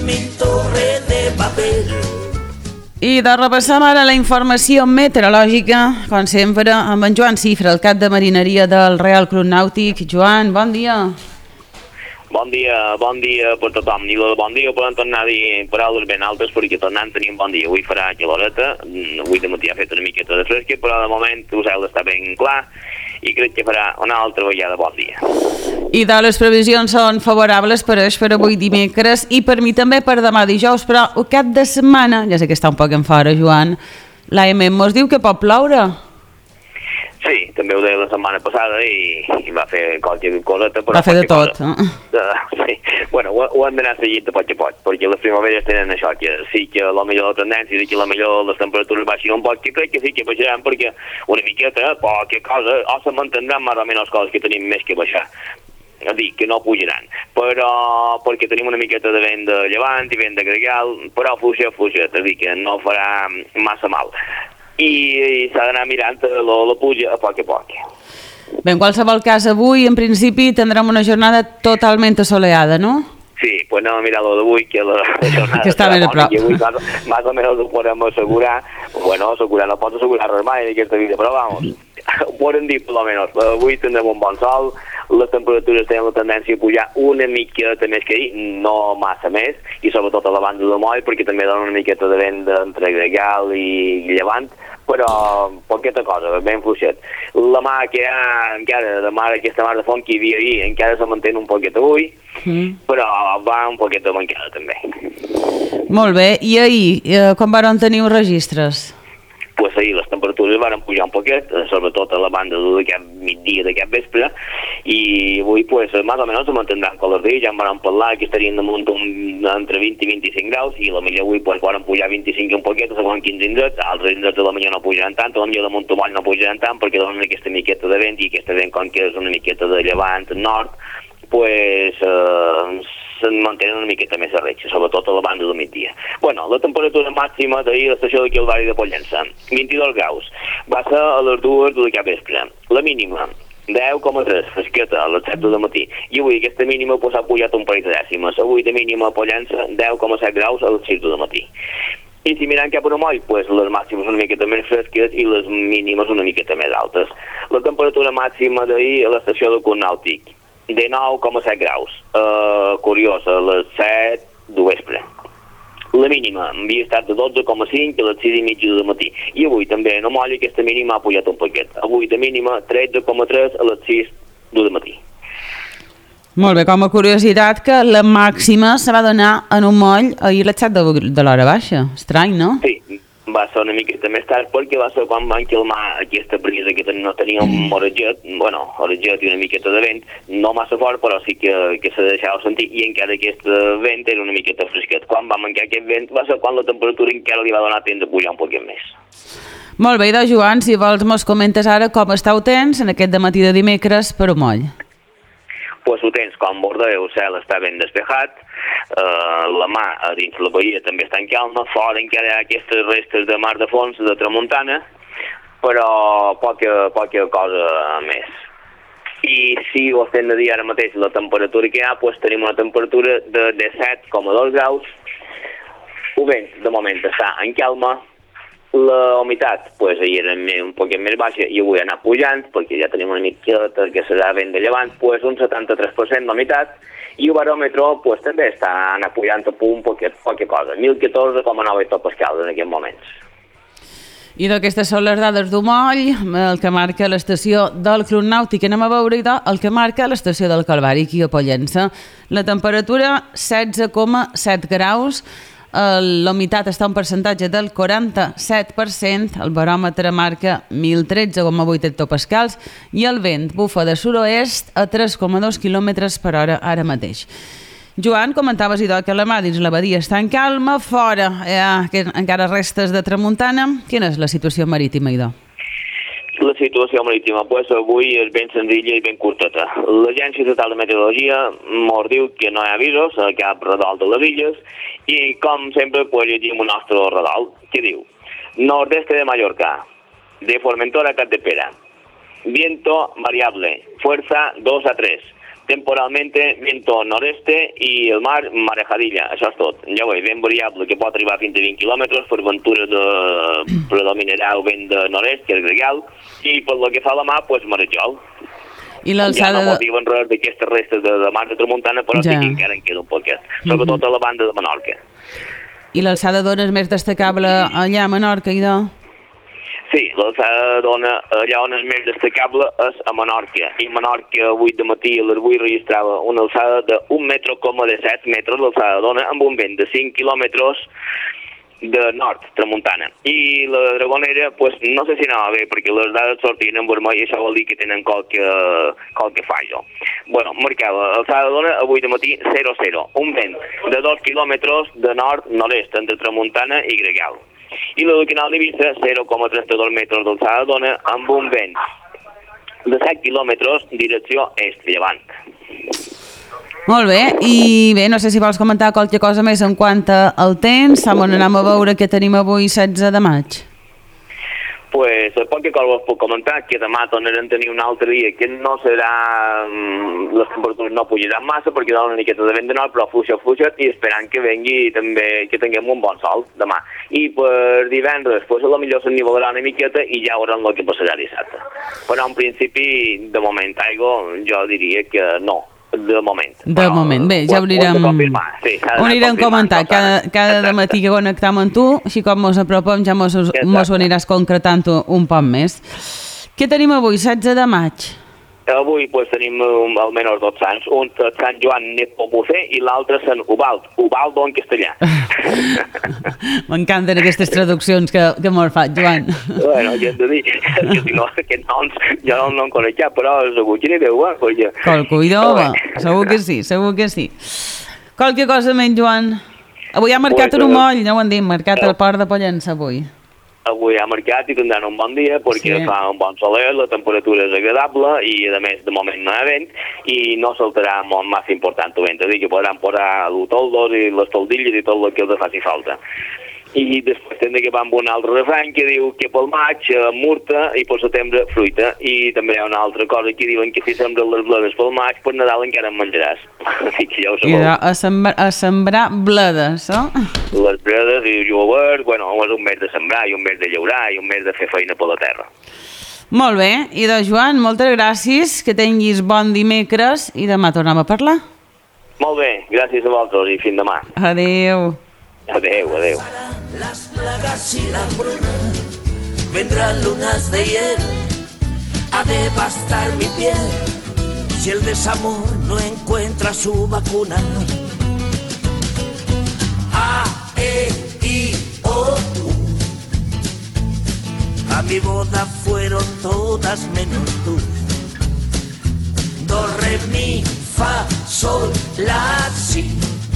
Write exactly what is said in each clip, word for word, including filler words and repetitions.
mi torre de papel. I de repassar ara la informació meteorològica, com sempre, amb en Joan Cifra, el cap de marineria del Real Club Nàutic. Joan, bon dia. Bon dia, bon dia per tothom. I bon dia podem tornar a dir paraules ben altes perquè tornant tenim bon dia. Avui farà caloreta, avui de matí ha fet una miqueta de fresca, però de moment el cel està ben clar i crec que farà una altra vegada bon dia. I de les previsions són favorables per això per avui dimecres i per mi també per demà dijous, però el cap de setmana, ja sé que està un poc en fora, Joan, l'A M mos diu que pot ploure. Sí, també ho deia la setmana passada i, i va fer qualque coseta. Va fer de tot. Cosa. Uh, sí, bueno, ho, ho hem d'anar seguint de poc a poc, perquè les primaveres tenen això, que sí que la millor la tendència i que la millor les temperatures baixin un poc, que crec que sí que baixaran perquè una miqueta, poca cosa, o se mantindran més o menys les coses que tenim més que baixar. És a dir, que no pujaran, però perquè tenim una miqueta de vent de llevant i vent de gregal, però fluixet, fluixet, és a dir, que no farà massa mal. I, i s'ha d'anar mirant la, la puja a poc a poc. Bé, en qualsevol cas, avui, en principi, tindrem una jornada totalment assolellada, no? Sí, pues anem a mirar lo d'avui, que la, la jornada que està ben a prop. I avui més, més o menys ho podem assegurar. Bueno, assegurar, no pots assegurar res mai en aquesta vida, però vamos, ho podem dir, per almenys. Avui tindrem un bon sol, les temperatures tenen la tendència a pujar una miqueta més que ahir, no massa més, i sobretot a la banda de moll, perquè també dona una miqueta de vent entre gregal i llevant, però poqueta cosa, ben fluixet. La mà que hi ha encara, de mar, aquesta mar de font que hi havia ahir, encara se manté un poquet avui, mm. però va un poquet de mancada també. Molt bé, i ahir, eh, quan van tenir registres? Pues ahir les temperatures van pujar un poquet, sobretot a la banda d'aquest migdia, d'aquest vespre, i avui, pues, més o menys se mantindran com els dies, ja en van parlar que estarien damunt un, entre vint i vint-i-cinc graus, i la millor avui, pues, van pujar vint-i-cinc un poquet, segons quinze indrets, altres indrets a la millor no pujaran tant, a la millor de Montomoll no pujaran tant, perquè donen aquesta miqueta de vent, i aquesta vent, com que és una miqueta de llevant nord, pues, eh, se'n mantenen una miqueta més a retxa, sobretot a la banda del migdia. Bueno, la temperatura màxima d'ahir a l'estació de Calvari de Pollença, vint-i-dos graus, va ser a les dues de cap vespre. La mínima, deu coma tres, fresqueta, a les set del matí. I avui aquesta mínima pues, ha pujat un parell de dècimes. Avui de mínima a Pollença, deu coma set graus a les sis del matí. I si mirant cap a una moll, pues, les màximes una miqueta més fresques i les mínimes una miqueta més altes. La temperatura màxima d'ahir a l'estació de Club Nàutic, de nou coma set graus, uh, curiós, a les set de vespre. La mínima havia estat de dotze coma cinc a les sis i mitja del matí. I avui també no molla, aquesta mínima ha pujat un paquet. Avui de mínima tretze coma tres a les sis del matí. Molt bé, com a curiositat que la màxima se va donar en un moll ahir a les set de, de l'hora baixa. Estrany, no? Sí, va ser una miqueta més tard perquè va ser quan van calmar aquesta brisa que no tenia un oreget, bueno, oreget i una miqueta de vent, no massa fort, però sí que, que se deixava sentir, i encara aquest vent era una miqueta fresquet. Quan va mancar aquest vent va ser quan la temperatura encara li va donar temps de pujar un poquet més. Molt bé, doncs, Joan, si vols mos comentes ara com estàu temps en aquest dematí de dimecres per un moll. Pues ho tens, com vos deia, el cel està ben despejat, eh, la mà a dins la bahia també està en calma, fora encara hi ha aquestes restes de mar de fons, de tramuntana, però poca, poca cosa més. I si ho estem de dir ara mateix la temperatura que hi ha, pues tenim una temperatura de disset coma dos graus, ho vent de moment està en calma, la humitat, pues, ahir era un poquet més baixa i avui ha anat pujant, perquè ja tenim una miqueta que serà vent de llevant, pues, un setanta-tres per cent d'humitat, i el baròmetre, pues, també està anat pujant a punt poquet, poca cosa, mil catorze coma nou hectopascals en aquests moments. I d'aquestes són les dades d'un moll, el que marca l'estació del Club Nàutic. Anem a veure el que marca l'estació del Calvari, aquí a Pollença. La temperatura, setze coma set graus, la humitat està un percentatge del quaranta-set per cent, el baròmetre marca mil tretze coma vuit hectopascals i el vent bufa de sud-oest a tres coma dos quilòmetres per hora ara mateix. Joan, comentaves idò que la mà dins la badia està en calma, fora hi ha encara restes de tramuntana. Quina és la situació marítima, idò? La situació marítima, pues, avui és ben senzilla i ben curteta. L'Agència Estatal de Meteorologia mos diu que no hi ha avisos a cap redol de les illes i, com sempre, pues, llegim un nostre redol que diu: nordeste de Mallorca, de Formentor a Capdepera, viento variable, fuerza dos a tres, temporalmente viento noreste i el mar marejadilla, això és tot. Ja ho veig, vent variable que pot arribar fins a vint quilòmetres, per ventura de predominarà el vent de nord-est, que és gregal, i per lo que fa a la mà, doncs pues, marejol. I l'alçada... Ja no diuen res d'aquestes restes de, de mar de tramuntana, però ja. Sí que encara en queda un poquet, sobretot a la banda de Menorca. I l'alçada d'ona és més destacable allà a Menorca, idò? Sí, l'alçada d'ona allà on és més destacable és a Menorca. I Menorca avui de matí a les vuit registrava una alçada d'un metre coma set metres l'alçada d'ona amb un vent de cinc quilòmetres de nord, tramuntana. I la Dragonera, pues, no sé si anava bé, perquè les dades sortien en vermell i això vol dir que tenen qualque, qualque fallo. Bueno, marcava alçada d'ona avui de matí zero zero, un vent de dos quilòmetres de nord-nord-est entre tramuntana i gregal. I la del canal d'Eivissa, zero coma trenta-dos metres d'alçada d'ona amb un vent de set quilòmetres direcció est-llevant. Molt bé, i bé, no sé si vols comentar qualque cosa més en quant al temps. Saben, anem a veure què tenim avui setze de maig. Pues el poc que cosa puc comentar que demà tornarem a tenir un altre dia que no serà... les temperatures no pujaran massa perquè dona una miqueta de vent de nord, però fluixet, fluixet, i esperant que vengui també, que tinguem un bon sol demà. I per divendres, pues a lo millor s'ennivelarà una miqueta i ja veurem el que passarà dissabte. Però en principi, de moment, aigua, jo diria que no. De moment. De però, moment, bé, ja ho anirem, sí, ho anirem comentant cada, cada matí que connectam amb tu, així com ens apropem ja mos, mos ho aniràs concretant un poc més. Què tenim avui, setze de maig? Avui pues, tenim um, almenys dos sants, un Sant Joan Nepomucè i l'altre Sant Ubald, Ubaldo en castellà. M'encanten aquestes traduccions que, que m'ho fa, Joan. Bueno, jo hem de dir que si no, aquests noms jo no, no en conec ja, però segur que n'hi deu, eh? Perquè... Qualcú hi deu, segur que sí, segur que sí. Qualque cosa menys, Joan? Avui ha marcat pues, un moll, no ho han dit, marcat el port de Pollença avui. Avui ha marcat i tindran un bon dia perquè sí. Fa un bon soler, la temperatura és agradable i a més de moment no hi ha vent i no saltarà molt massa important el vent, és a dir que podran posar els toldos i les toldilles i tot el que els faci falta. I després hem d'acabar amb un altre refrany que diu que pel maig murta i pel setembre fruita, i també hi ha una altra cosa que diuen que si sembres les bledes pel maig per Nadal encara en menjaràs. Així que ja ho sabeu. I a, sembrar, a sembrar bledes, no? Les bledes i el llavors, bueno, és un mes de sembrar i un mes de llaurar i un mes de fer feina per la terra. Molt bé, i de Joan, moltes gràcies, que tinguis bon dimecres i demà tornem a parlar. Molt bé, gràcies a vosaltres i fins demà. Adéu. Adéu, adéu. Las plagas y la hambruna, vendrán lunas de hiel a devastar mi piel si el desamor no encuentra su vacuna. A, E, I, O, U. A mi boda fueron todas menos tú. Do, re, mi, fa, sol, la, si.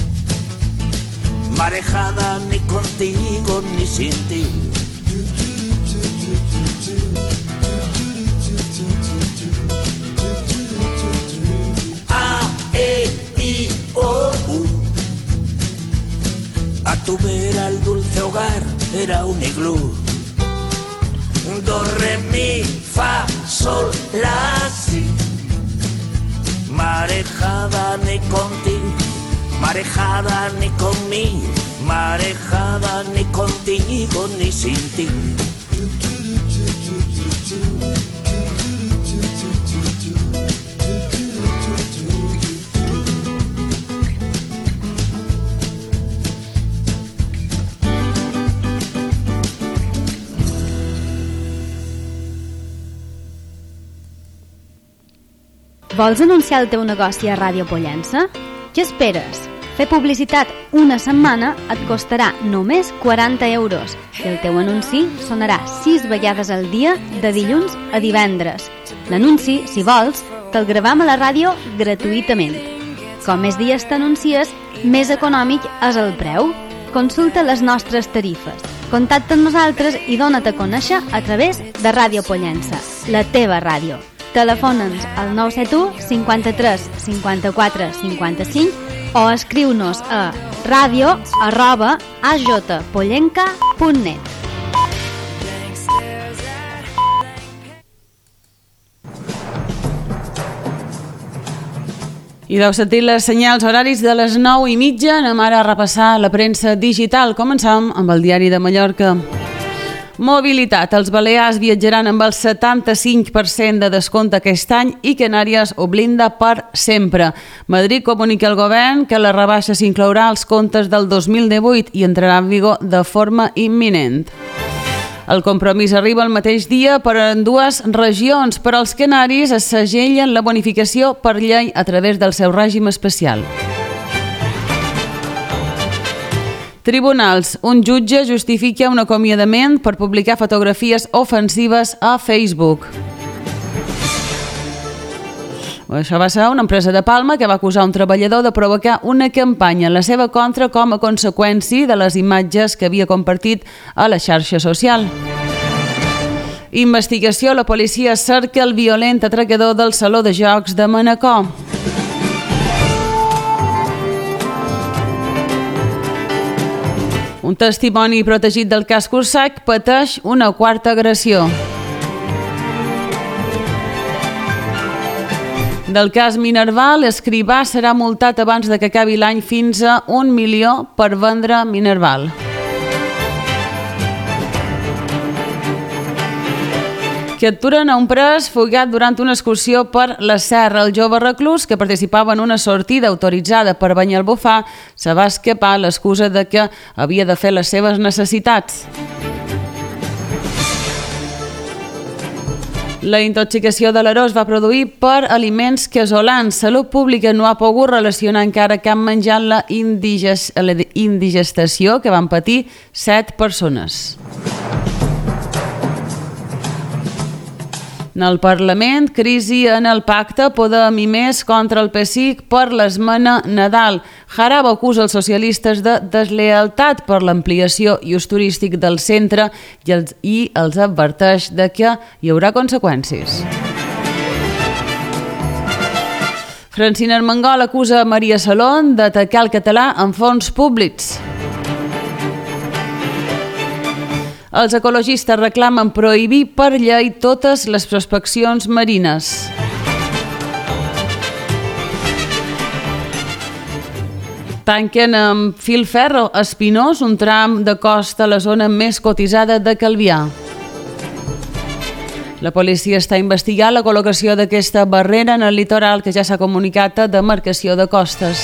Marejada ni contigo ni sin ti. A, E, I, O, U. A tu vera el dulce hogar era un iglú. Do, re, mi, fa, sol, la, si. Marejada ni contigo, marejada ni conmigo, marejada ni contigo ni sin ti. Vols anunciar el teu negoci a Ràdio Pollença? Què esperes? Fer publicitat una setmana et costarà només quaranta euros i el teu anunci sonarà sis vegades al dia de dilluns a divendres. L'anunci, si vols, te'l gravam a la ràdio gratuïtament. Com més dies t'anuncies, més econòmic és el preu. Consulta les nostres tarifes. Contacta amb nosaltres i dóna't a conèixer a través de Ràdio Pollença, la teva ràdio. Telefona'ns al nou set u cinquanta-tres cinquanta-quatre cinquanta-cinc o escriu-nos a radio arroba a j pollenca punt net. I deu sentir les senyals horaris de les nou i mitja. Anem ara a repassar la premsa digital. Començam amb el Diari de Mallorca. Mobilitat. Els balears viatjaran amb el setanta-cinc per cent de descompte aquest any i Canàries ho blinda per sempre. Madrid comunica al govern que la rebaixa s'inclourà als comptes del dos mil divuit i entrarà en vigor de forma imminent. El Compromís arriba el mateix dia per en dues regions. Per als canaris es segellen la bonificació per llei a través del seu règim especial. Tribunals. Un jutge justifica un acomiadament per publicar fotografies ofensives a Facebook. Això va ser una empresa de Palma que va acusar un treballador de provocar una campanya en la seva contra com a conseqüència de les imatges que havia compartit a la xarxa social. Investigació. La policia cerca el violent atracador del Saló de Jocs de Manacor. Un testimoni protegit del cas Cursac pateix una quarta agressió. Del cas Minerval, Escrivà serà multat abans de que acabi l'any fins a un milió per vendre Minerval. Capturen a un pres fugat durant una excursió per la serra. El jove reclús, que participava en una sortida autoritzada per Banyalbufar, se va escapar a l'excusa de que havia de fer les seves necessitats. La intoxicació de l'Aró es va produir per aliments casolans. Salut Pública no ha pogut relacionar encara cap menjar amb la indigest- la indigestació que van patir set persones. En el Parlament, crisi en el pacte Podem i Més contra el P S I C per l'esmena Nadal. Jarabo acusa els socialistes de deslealtat per l'ampliació i ús turístic del centre i els, i els adverteix de que hi haurà conseqüències. Francina Armengol acusa Maria Salón d'atacar el català en fons públics. Els ecologistes reclamen prohibir per llei totes les prospeccions marines. Tanquen amb filferro espinós un tram de costa a la zona més cotitzada de Calvià. La policia està investigant la col·locació d'aquesta barrera en el litoral que ja s'ha comunicat a demarcació de costes.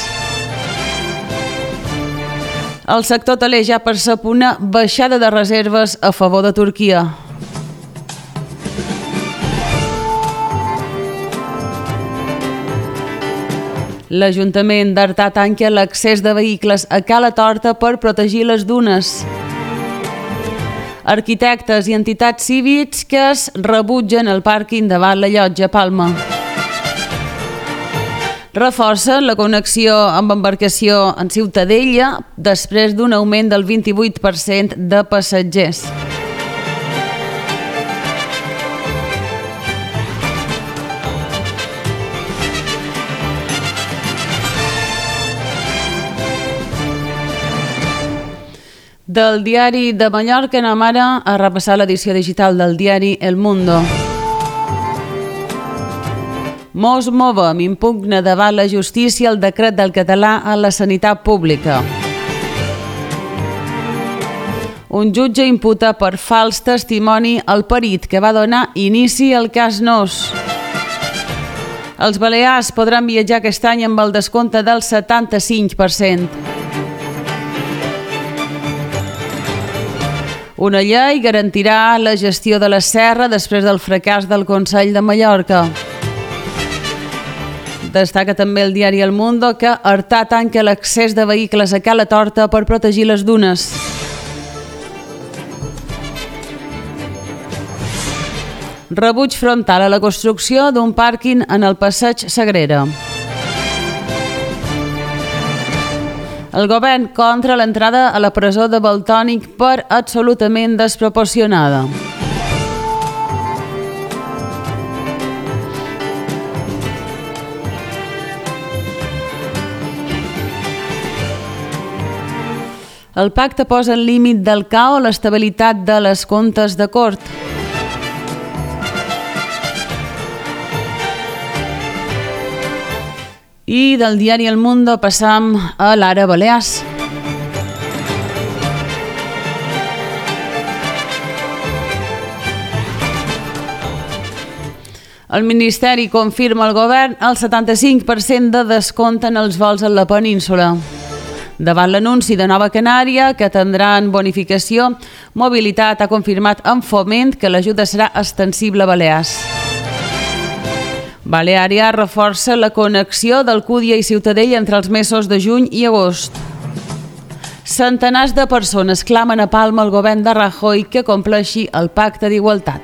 El sector hoteler ja percep una baixada de reserves a favor de Turquia. L'Ajuntament d'Artà tanca l'accés de vehicles a Cala Torta per protegir les dunes. Arquitectes i entitats cíviques rebutgen el pàrquing davant la llotja Palma. Reforcen la connexió amb embarcació en Ciutadella després d'un augment del vint-i-vuit per cent de passatgers. Del Diari de Mallorca anem ara a repassar l'edició digital del diari El Mundo. Mos Movem impugna davant la justícia el decret del català a la sanitat pública. Un jutge imputa per fals testimoni el perit que va donar inici al cas Nos. Els balears podran viatjar aquest any amb el descompte del setanta-cinc per cent. Una llei garantirà la gestió de la serra després del fracàs del Consell de Mallorca. Destaca també el diari El Mundo que Artà tanca l'accés de vehicles a Cala Torta per protegir les dunes. Rebuig frontal a la construcció d'un pàrquing en el passeig Sagrera. El govern contra l'entrada a la presó de Valtònic per absolutament desproporcionada. El pacte posa el límit del caos a l'estabilitat de les comptes de cort. I del diari El Mundo passam a l'Ara Balears. El Ministeri confirma al govern el setanta-cinc per cent de descompte en els vols a la península. Davant l'anunci de Nova Canària, que tindran bonificació, Mobilitat ha confirmat en Foment que l'ajuda serà extensible a Balears. Baleària reforça la connexió d'Alcúdia i Ciutadella entre els mesos de juny i agost. Centenars de persones clamen a Palma al govern de Rajoy que compleixi el pacte d'igualtat.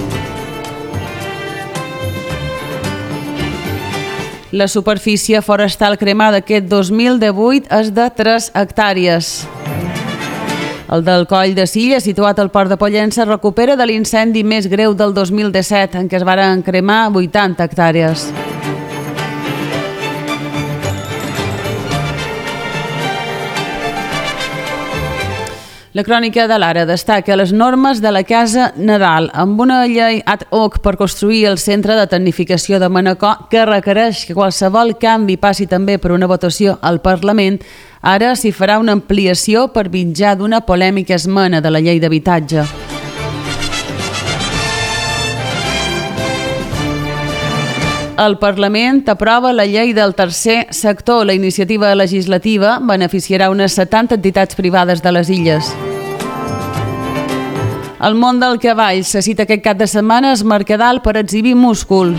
La superfície forestal cremada aquest dos mil divuit és de tres hectàrees. El del Coll de Silla, situat al port de Pollença, recupera de l'incendi més greu del dos mil disset, en què es varen cremar vuitanta hectàrees. La crònica de l'Ara destaca les normes de la Casa Nadal, amb una llei ad hoc per construir el centre de tecnificació de Manacor que requereix que qualsevol canvi passi també per una votació al Parlament. Ara s'hi farà una ampliació per mitjà d'una polèmica esmena de la llei d'habitatge. El Parlament aprova la llei del tercer sector. La iniciativa legislativa beneficiarà unes setanta entitats privades de les illes. El món del cavall se cita aquest cap de setmana a Mercadal per exhibir múscul.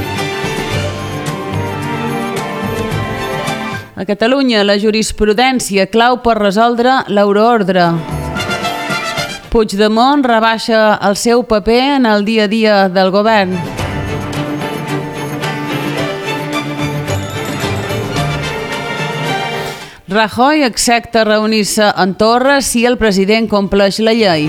A Catalunya, la jurisprudència clau per resoldre l'euroordre. Puigdemont rebaixa el seu paper en el dia a dia del govern. Rajoy accepta reunir-se en Torra si el president compleix la llei.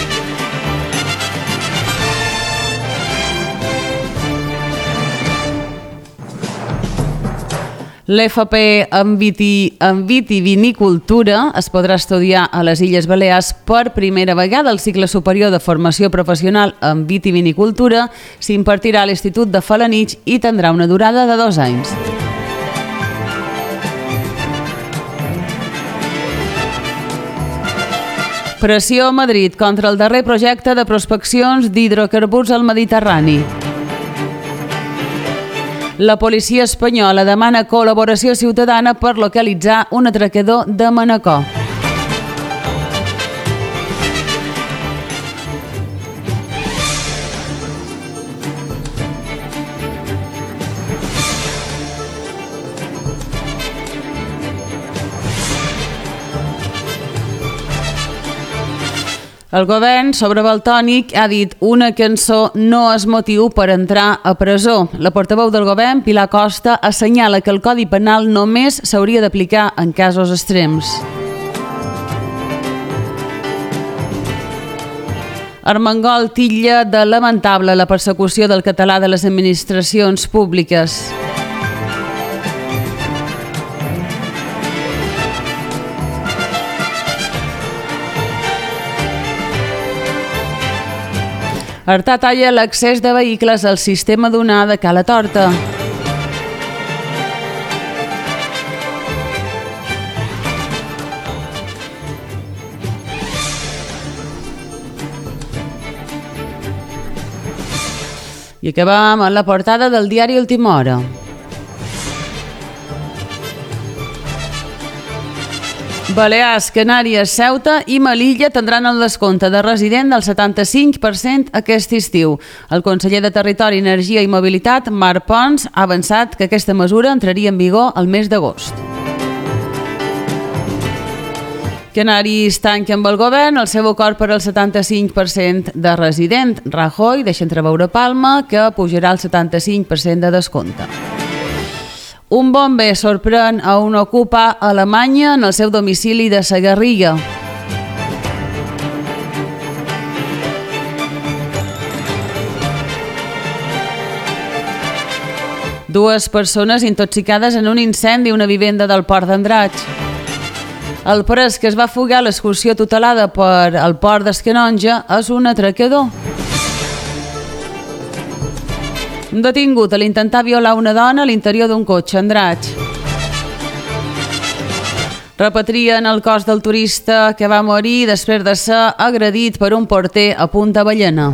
L'F P en, viti, en vitivinicultura es podrà estudiar a les Illes Balears per primera vegada. El cicle superior de formació professional en vitivinicultura s'impartirà a l'Institut de Felanitx i tindrà una durada de dos anys. Pressió a Madrid contra el darrer projecte de prospeccions d'hidrocarburs al Mediterrani. La policia espanyola demana col·laboració ciutadana per localitzar un atracador de Manacor. El govern sobre Valtònyc ha dit una cançó no és motiu per entrar a presó. La portaveu del govern, Pilar Costa, assenyala que el Codi Penal només s'hauria d'aplicar en casos extrems. Armengol titlla de lamentable la persecució del català de les administracions públiques. Artà talla l'accés de vehicles al sistema dunar de Cala Torta. I acabam amb la portada del diari Última Hora. Balears, Canàries, Ceuta i Melilla tindran el descompte de resident del setanta-cinc per cent aquest estiu. El conseller de Territori, Energia i Mobilitat, Marc Pons, ha avançat que aquesta mesura entraria en vigor el mes d'agost. Canaris tanca amb el govern el seu acord per al setanta-cinc per cent de resident. Rajoy deixa entreveure Palma que pujarà el setanta-cinc per cent de descompte. Un bomber sorprèn a un ocupà a Alemanya en el seu domicili de sa Garriga. Dues persones intoxicades en un incendi a una vivenda del Port d'Andratx. El pres que es va fugar a l'excursió tutelada per el Port d'Escanonja és un atracador. Detingut a l'intentar violar una dona a l'interior d'un cotxe a Andratx. Repatrien el cos del turista que va morir després de ser agredit per un porter a Punta Ballena.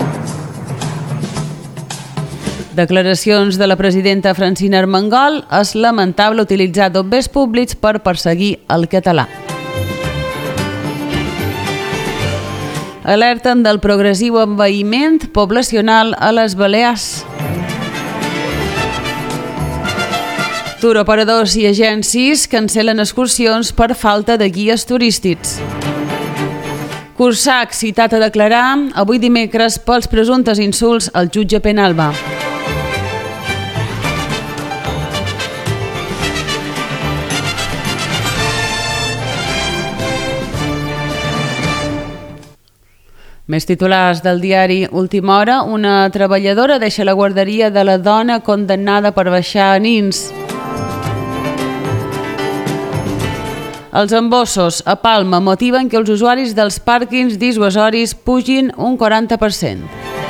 Declaracions de la presidenta Francina Armengol: és lamentable utilitzar bombers públics per perseguir el català. Alerten del progressiu envaïment poblacional a les Balears. Turoperadors i agències cancel·len excursions per falta de guies turístics. Cursac citat a declarar avui dimecres pels presumptes insults al jutge Penalba. Més titulars del diari Última Hora. Una treballadora deixa la guarderia de la dona condemnada per baixar a nins. Els embossos a Palma motiven que els usuaris dels pàrquings dissuasoris pugin un quaranta per cent.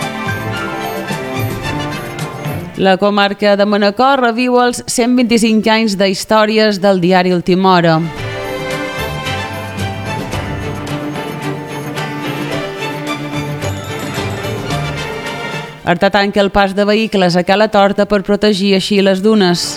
La comarca de Manacor reviu els cent vint-i-cinc anys de històries del diari Última Hora. Arta tanca el pas de vehicles a Cala Torta per protegir així les dunes.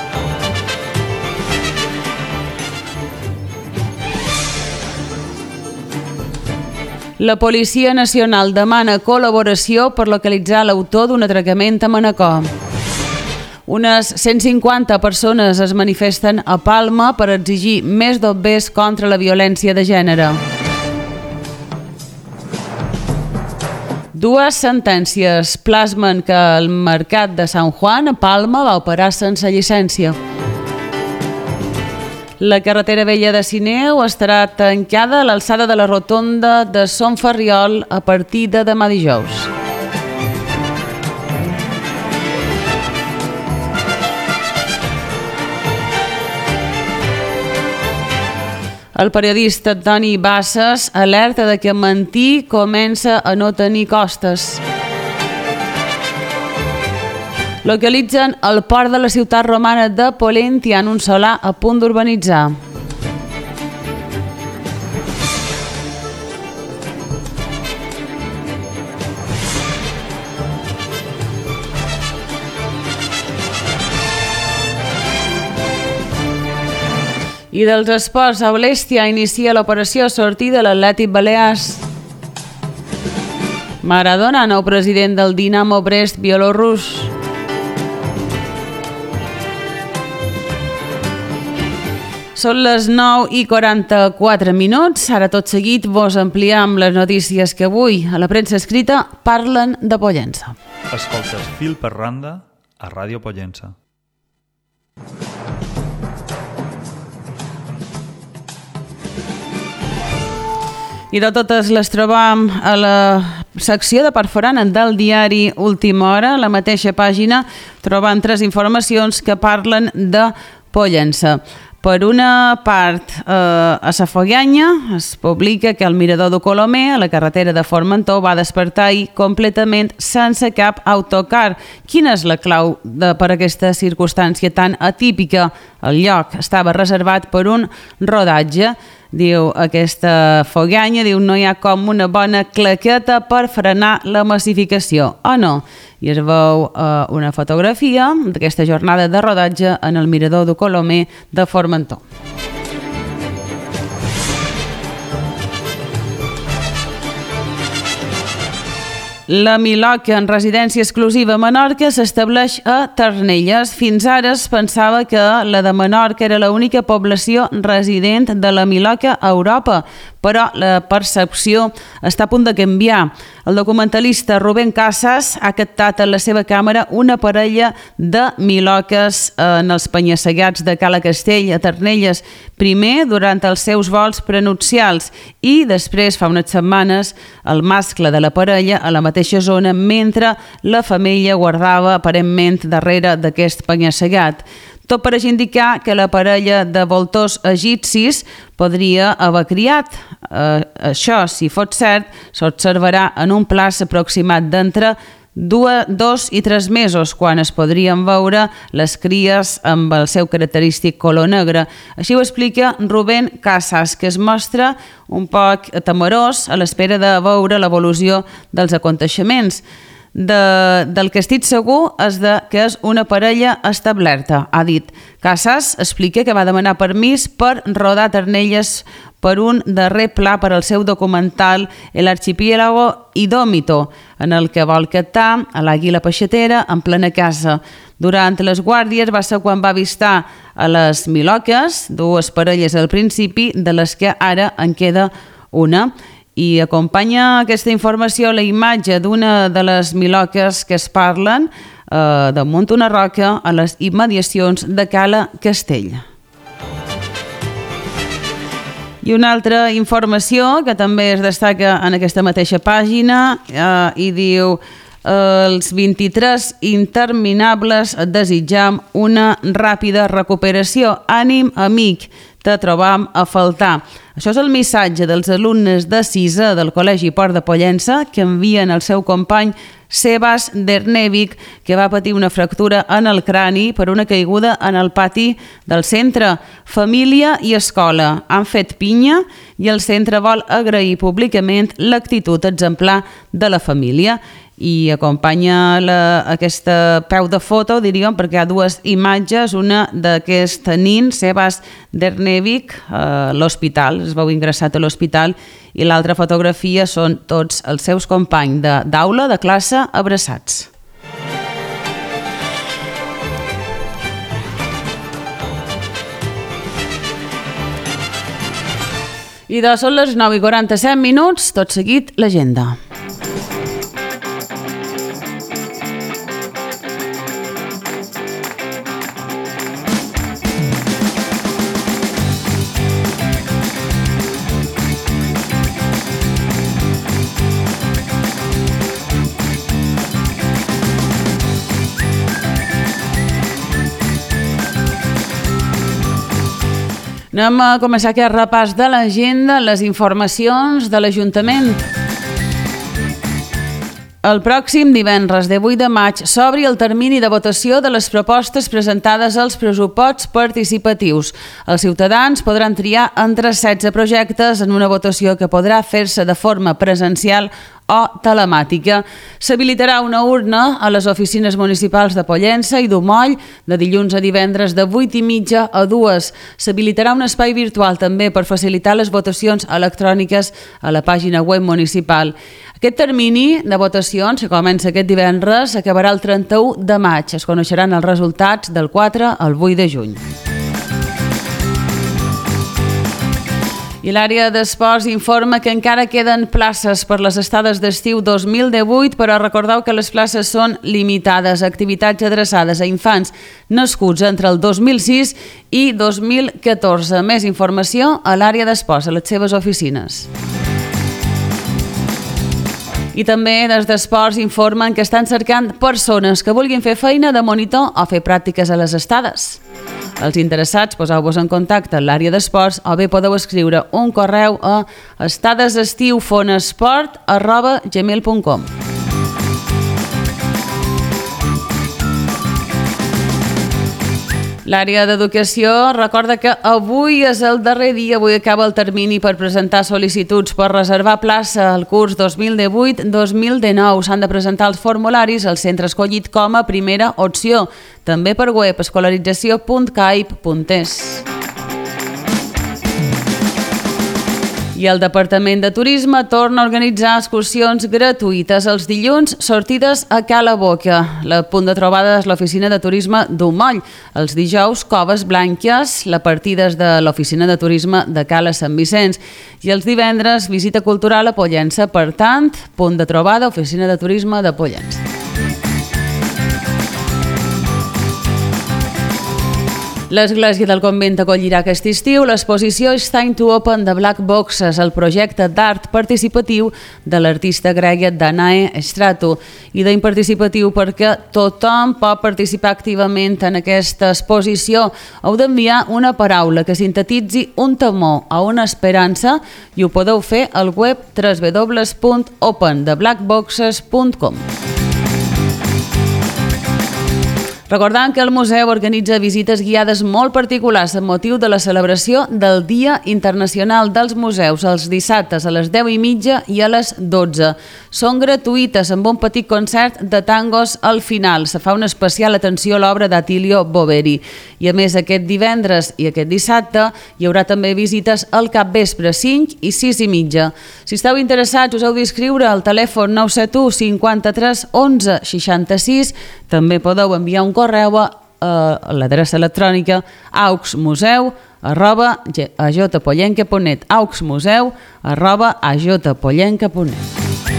La Policia Nacional demana col·laboració per localitzar l'autor d'un atracament a Manacor. Unes cent cinquanta persones es manifesten a Palma per exigir més bombers contra la violència de gènere. Dues sentències plasmen que el mercat de Sant Juan a Palma va operar sense llicència. La carretera vella de Sineu estarà tancada a l'alçada de la rotonda de Son Ferriol a partir de demà dijous. El periodista Toni Bassas alerta de que mentir comença a no tenir costes. Localitzen el port de la ciutat romana de Pollentia en un solar a punt d'urbanitzar. I dels esports, Aulèstia inicia l'operació sortida de l'Atlètic Balears. Maradona, nou president del Dinamo Brest bielorrus. Són les nou i quaranta-quatre minuts. Ara tot seguit vos ampliem les notícies que avui a la premsa escrita parlen de Pollença. Escoltes Fil per Randa a Ràdio Pollença. I de totes les trobam a la secció de Perforant del diari Última Hora. A la mateixa pàgina trobam tres informacions que parlen de Pollença. Per una part, eh, a Sa Foguanya es publica que el mirador de Colomer, a la carretera de Formentor, va despertar ahir completament sense cap autocar. Quina és la clau de, per aquesta circumstància tan atípica? El lloc estava reservat per un rodatge. Diu aquesta Foguanya, diu no hi ha com una bona claqueta per frenar la massificació, o no? I es veu eh, una fotografia d'aquesta jornada de rodatge en el mirador de Colomer de Formentor. La Miloca en residència exclusiva a Menorca s'estableix a Ternelles. Fins ara es pensava que la de Menorca era l'única població resident de la Miloca a Europa, però la percepció està a punt de canviar. El documentalista Rubén Casas ha captat en la seva càmera una parella de miloques en els penya-segats de Cala Castell a Ternelles, primer durant els seus vols prenupcials i després, fa unes setmanes, el mascle de la parella a la mateixa zona mentre la femella guardava aparentment darrere d'aquest penya-segat. Tot pareix indicar que la parella de voltors egipcis podria haver criat. Eh, això, si fos cert, s'observarà en un plaç aproximat d'entre dos i tres mesos, quan es podrien veure les cries amb el seu característic color negre. Així ho explica Rubén Casas, que es mostra un poc temerós a l'espera de veure l'evolució dels aconteixements. De, del que estic segur és de que és una parella establerta, ha dit. Casas explica que va demanar permís per rodar Ternelles per un darrer pla per al seu documental El archipiélago Indómito, en el que vol captar a l'àguila peixatera en plena caça. Durant les guàrdies va ser quan va avistar a les miloques, dues parelles al principi, de les que ara en queda una. I acompanya aquesta informació la imatge d'una de les miloques que es parlen eh, damunt una roca a les immediacions de Cala Castell. I una altra informació que també es destaca en aquesta mateixa pàgina eh, i diu: els vint-i-tres interminables et desitjam una ràpida recuperació. Ànim, amic, te trobam a faltar. Això és el missatge dels alumnes de sisè del Col·legi Port de Pollença que envien al seu company Sebas Dernevic, que va patir una fractura en el crani per una caiguda en el pati del centre. Família i escola han fet pinya i el centre vol agrair públicament l'actitud exemplar de la família. I acompanya la, aquesta peu de foto, diríem, perquè hi ha dues imatges, una d'aquest nin, Sebas Dernevic, a l'hospital, es veu ingressat a l'hospital, i l'altra fotografia són tots els seus companys d'aula, de, de classe, abraçats. I de són les nou i quaranta-set minuts, tot seguit l'agenda. Anem a començar aquest repàs de l'agenda, les informacions de l'Ajuntament. El pròxim divendres de vuit de maig s'obri el termini de votació de les propostes presentades als pressuposts participatius. Els ciutadans podran triar entre setze projectes en una votació que podrà fer-se de forma presencial o telemàtica. S'habilitarà una urna a les oficines municipals de Pollença i d'Umoll de dilluns a divendres de vuit i mitja a dues. S'habilitarà un espai virtual també per facilitar les votacions electròniques a la pàgina web municipal. Aquest termini de votacions, que comença aquest divendres, acabarà el trenta-u de maig. Es coneixeran els resultats del quatre al vuit de juny. I l'àrea d'esports informa que encara queden places per les estades d'estiu dos mil divuit, però recordeu que les places són limitades a activitats adreçades a infants nascuts entre el dos mil sis i dos mil catorze. Més informació a l'àrea d'esports, a les seves oficines. I també des d'Esports informen que estan cercant persones que vulguin fer feina de monitor o fer pràctiques a les estades. Els interessats, poseu-vos en contacte amb l'àrea d'esports o bé podeu escriure un correu a estadesestiufonesport arroba gmail punt com. L'àrea d'educació recorda que avui és el darrer dia, avui acaba el termini per presentar sol·licituds per reservar plaça al curs dos mil divuit dos mil dinou. S'han de presentar els formularis al centre escollit com a primera opció, també per web escolarització punt caip punt es. I el Departament de Turisme torna a organitzar excursions gratuïtes els dilluns, sortides a Cala Boca. El punt de trobada és l'oficina de turisme d'Umoll. Els dijous, Coves Blanques, la partida és de l'oficina de turisme de Cala Sant Vicenç. I els divendres, visita cultural a Pollença. Per tant, punt de trobada, oficina de turisme de Pollença. L'Església del Convent acollirà aquest estiu l'exposició It's Time to Open the Black Boxes, el projecte d'art participatiu de l'artista grega Danae Stratou. I d'en participatiu perquè tothom pot participar activament en aquesta exposició. Heu d'enviar una paraula que sintetitzi un temor o una esperança i ho podeu fer al web w w w punt open the black boxes punt com. Recordant que el museu organitza visites guiades molt particulars amb motiu de la celebració del Dia Internacional dels Museus els dissabtes a les deu i mitja i a les dotze. Són gratuïtes amb un petit concert de tangos al final. Se fa una especial atenció a l'obra d'Attilio Boveri. I a més aquest divendres i aquest dissabte hi haurà també visites al capvespre cinc i sis i mitja. Si esteu interessats us heu d'inscriure al telèfon nou set u cinquanta-tres onze seixanta-sis. També podeu enviar un correu a, a l'adreça electrònica auxmuseu arroba ajpollenca punt net auxmuseu arroba ajpollenca punt net.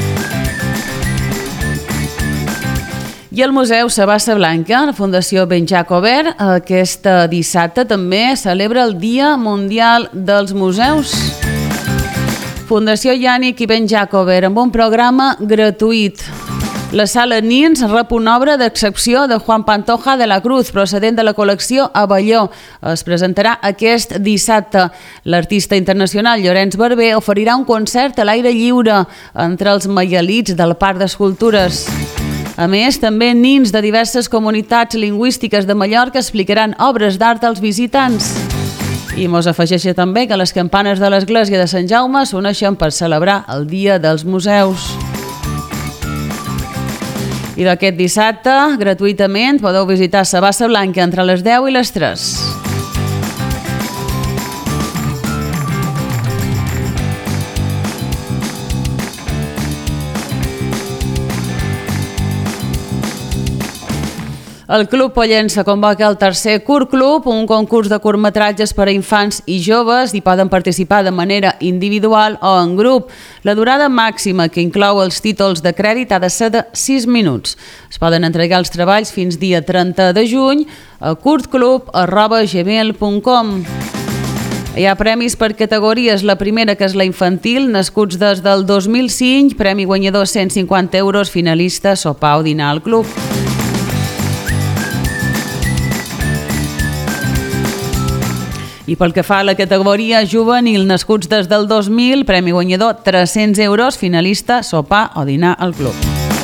I el Museu Sabassa Blanca, la Fundació Ben Jacobert, aquest dissabte també celebra el Dia Mundial dels Museus. Fundació Yànic i Ben Jacobert amb un programa gratuït. La Sala Nins rep una obra d'excepció de Juan Pantoja de la Cruz, procedent de la col·lecció Avelló. Es presentarà aquest dissabte. L'artista internacional Llorenç Barber oferirà un concert a l'aire lliure entre els maialits del Parc d'Escultures. A més, també nins de diverses comunitats lingüístiques de Mallorca explicaran obres d'art als visitants. I mos afegeix també que les campanes de l'església de Sant Jaume s'uneixen per celebrar el Dia dels Museus. I d'aquest dissabte, gratuïtament, podeu visitar Sabassa Blanca entre les deu i les tres. El Club Pollença convoca el tercer Curt Club, un concurs de curtmetratges per a infants i joves. Hi poden participar de manera individual o en grup. La durada màxima que inclou els títols de crèdit ha de ser de sis minuts. Es poden entregar els treballs fins dia trenta de juny a curtclub arroba gmail punt com. Hi ha premis per categories. La primera, que és la infantil, nascuts des del dos mil cinc, premi guanyador cent cinquanta euros, finalista, sopar o dinar al club. I pel que fa a la categoria juvenil, nascuts des del dos mil, premi guanyador tres-cents euros, finalista, sopar o dinar al club.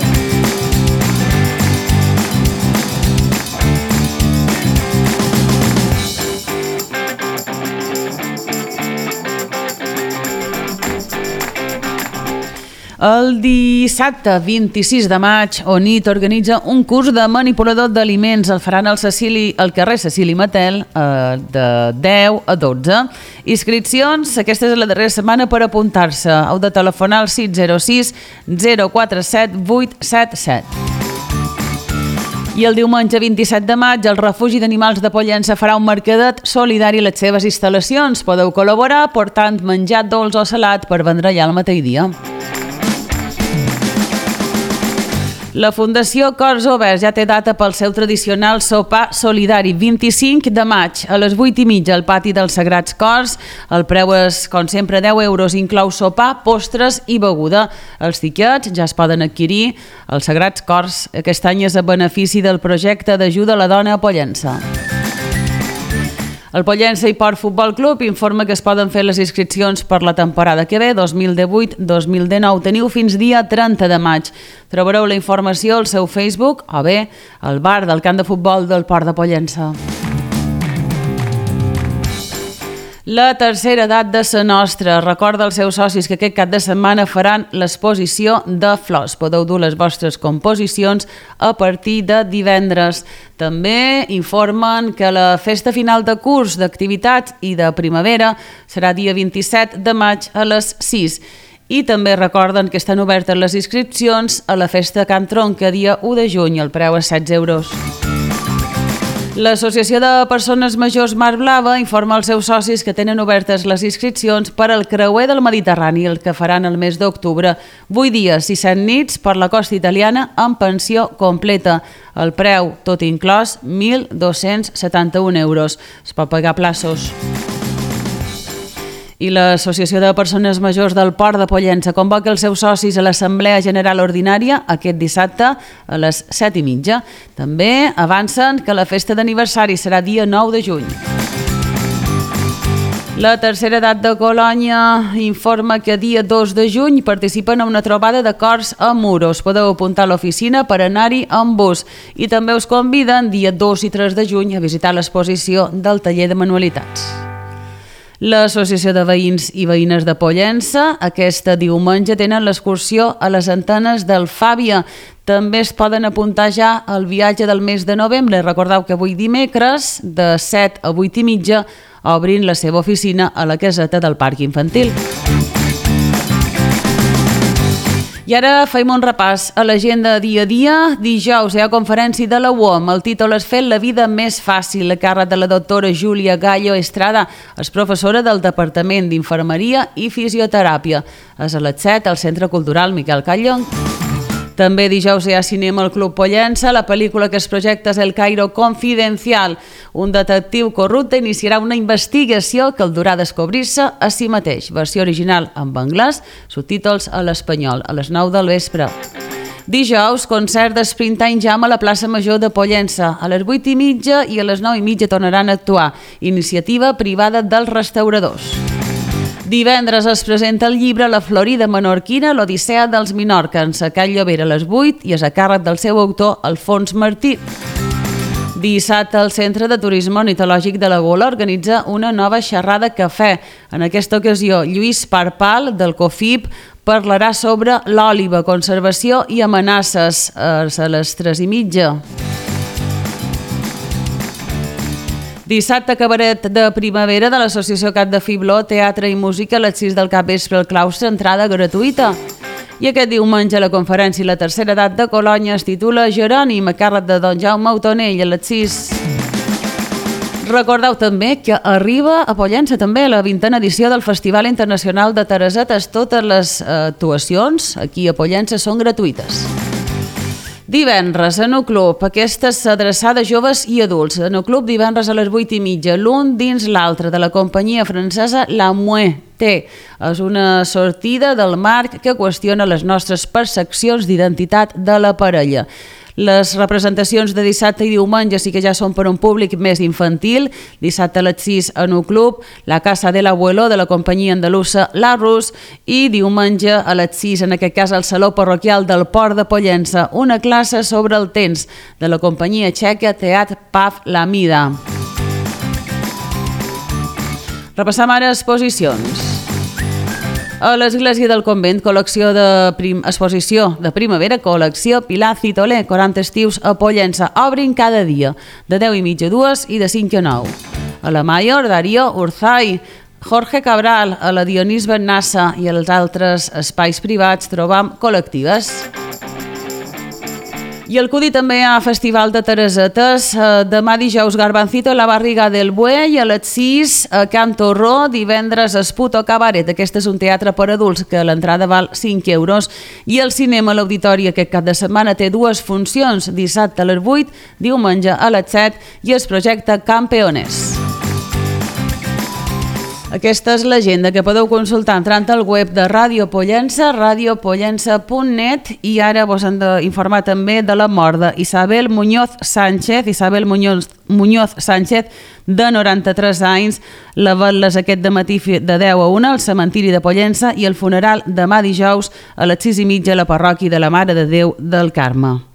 El dissabte vint-i-sis de maig, ONIT organitza un curs de manipulador d'aliments. El faran al, Cecili, al carrer Cecili Matel eh, de deu a dotze. Inscripcions, aquesta és la darrera setmana per apuntar-se. Heu de telefonar al sis zero sis zero quatre set vuit set set. I el diumenge vint-i-set de maig, el Refugi d'Animals de Pollença farà un mercadet solidari a les seves instal·lacions. Podeu col·laborar portant menjar dolç o salat per vendre allà el mateix dia. La Fundació Cors Oberts ja té data pel seu tradicional sopar solidari, vint-i-cinc de maig, a les vuit i mitja al pati dels Sagrats Cors. El preu és, com sempre, deu euros, inclou sopar, postres i beguda. Els tiquets ja es poden adquirir als Sagrats Cors. Aquest any és a benefici del projecte d'ajuda a la dona a Pollença. El Pollença i Port Futbol Club informa que es poden fer les inscripcions per la temporada que ve, dos mil divuit dos mil dinou. Teniu fins dia trenta de maig. Trobareu la informació al seu Facebook o bé al bar del camp de futbol del Port de Pollença. La tercera edat de sa nostra recorda als seus socis que aquest cap de setmana faran l'exposició de flors. Podeu dur les vostres composicions a partir de divendres. També informen que la festa final de curs d'activitats i de primavera serà dia vint-i-set de maig a les sis. I també recorden que estan obertes les inscripcions a la festa Can Tronca dia u de juny. El preu és setze euros. L'Associació de Persones Majors Mar Blava informa als seus socis que tenen obertes les inscripcions per al Creuer del Mediterrani, el que faran el mes d'octubre. vuit dies i set nits per la costa italiana amb pensió completa. El preu, tot inclòs, mil dos-cents setanta-un euros. Es pot pagar a plaços. I l'Associació de Persones Majors del Port de Pollença convoca els seus socis a l'Assemblea General Ordinària aquest dissabte a les set i mitja. També avancen que la festa d'aniversari serà dia nou de juny. La tercera edat de Colònia informa que dia dos de juny participen en una trobada de cors a Muro. Us podeu apuntar a l'oficina per anar-hi amb bus. I també us conviden dia dos i tres de juny a visitar l'exposició del taller de manualitats. L'Associació de Veïns i Veïnes de Pollença aquesta diumenge tenen l'excursió a les antenes del Fàbia. També es poden apuntar ja al viatge del mes de novembre. Recordeu que avui dimecres, de set a vuit i mitja, obrin la seva oficina a la caseta del Parc Infantil. I ara fem un repàs a l'agenda dia a dia. Dijous hi ha conferència de la U O M. El títol és Fent la vida més fàcil, a càrrec de la doctora Júlia Gallo Estrada, és professora del Departament d'Infermeria i Fisioteràpia. És a les set al Centre Cultural Miquel Catllong. També dijous hi ha cinema al Club Pollença. La pel·lícula que es projecta és El Cairo Confidencial. Un detectiu corrupte iniciarà una investigació que el durà a descobrir-se a si mateix. Versió original en anglès, subtítols a l'espanyol, a les nou del vespre. Dijous, concert de Springtime Jam a la plaça Major de Pollença. A les vuit i mitja i a les nou i mitja tornaran a actuar. Iniciativa privada dels restauradors. Divendres es presenta el llibre La Florida Menorquina, l'Odissea dels Minorcans, a Can Llobera a les vuit i és a càrrec del seu autor, Alfons Martí. Dissabte, el Centre de Turisme Ornitològic de la Gola organitza una nova xerrada cafè. En aquesta ocasió, Lluís Parpal, del COFIP, parlarà sobre l'òliba, conservació i amenaces a les tres i mitja. Dissabte, cabaret de primavera de l'Associació Cat de Fibló, teatre i música a les sis del capvespre al claustre, entrada gratuïta. I aquest diumenge la conferència La tercera edat de Colònia es titula Jerònim, a càrrec de Don Jaume Autonell, a les sis. Recordeu també que arriba a Pollença també la vintena edició del Festival Internacional de Teresetes. Totes les actuacions aquí a Pollença són gratuïtes. Divendres, en el club, aquesta és adreçada a joves i adults. En el club, divendres a les vuit i mitja, l'un dins l'altre, de la companyia francesa La Mouet. És una sortida del marc que qüestiona les nostres percepcions d'identitat de la parella. Les representacions de dissabte i diumenge sí que ja són per un públic més infantil. Dissabte a les sis en un club, La Casa de l'Abuelo, de la companyia andalusa La Rus, i diumenge a les sis, en aquest cas al Saló Parroquial del Port de Pollença, una classe sobre el temps, de la companyia txeca Teat Pav La Mida. Repassam ara exposicions. A l'Església del Convent, col·lecció de prim... exposició de primavera, col·lecció Pilar Citolé, quaranta estius a Pollença. Obrin cada dia, de deu i mitja a dues i de cinc a nou. A la Mayor, Darío Urzay, Jorge Cabral, a la Dionís Bennassa i als altres espais privats trobam col·lectives. I al Cudi també hi ha Festival de Teresetes. Demà dijous Garbancito a la Barriga del Buey, a les sis a Can Torró, divendres Esputo Cabaret. Aquest és un teatre per adults que l'entrada val cinc euros. I el cinema a l'Auditori aquest cap de setmana té dues funcions, dissabte a les vuit, diumenge a les set, i es projecta Campeones. Aquesta és l'agenda que podeu consultar entrant al web de Ràdio Pollença, radiopollença punt net, i ara vos hem d'informar també de la mort d'Isabel Muñoz Sánchez. Isabel Muñoz, Muñoz Sánchez, de noranta-tres anys. La vetles aquest dematí de deu a una al cementiri de Pollença i el funeral demà dijous a les sis i mitja a la parròquia de la Mare de Déu del Carme.